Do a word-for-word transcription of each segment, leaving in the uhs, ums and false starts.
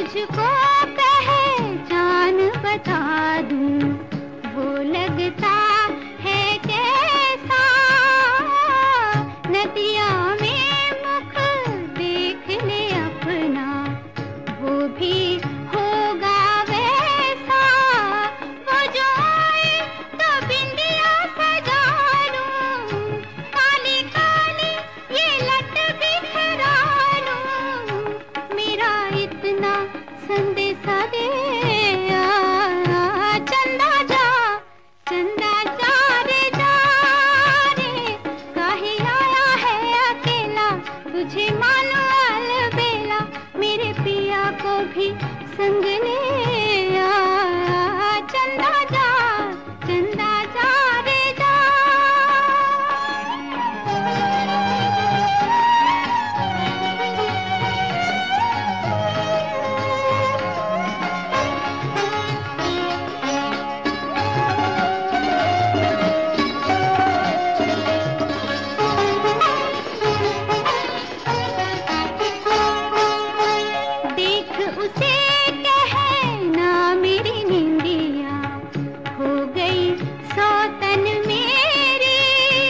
तुझको पहचान बता दूं, वो लगता है कैसा। नदिया में मुख देख ले अपना, वो भी होगा वैसा। वो जो आए तो बिंदिया सजा लूं, काली काली ये लट बिखरा लूं। मेरा इतना संदेशा दे आ, चंदा जा, चंदा जा रे जा रे। काहे आया है अकेला, तुझे मानो अलबेला। मेरे पिया को भी संग ले आ, चंदा जा, चंदा जा रे जा। उसे कहना मेरी निंदिया हो गई सौतन मेरी।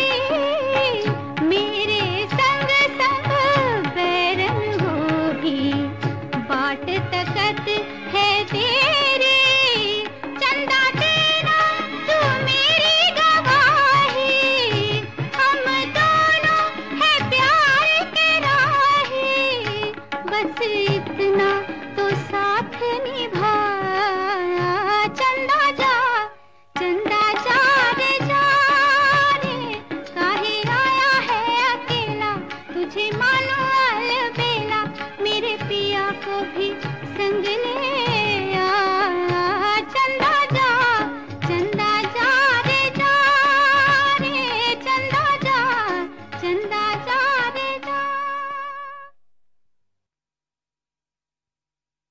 मेरे संग संग बैरन होगी, बाट तकत है तेरी। चंदा तेरा तू मेरी गवाही, हम दोनों है प्यार के राही। बस इतना तो साथ निभा, चंदा जा, चंदा जा रे जा रे। काहे आया है अकेला, तुझे मानो अलबेला। मेरे पिया को भी संग ले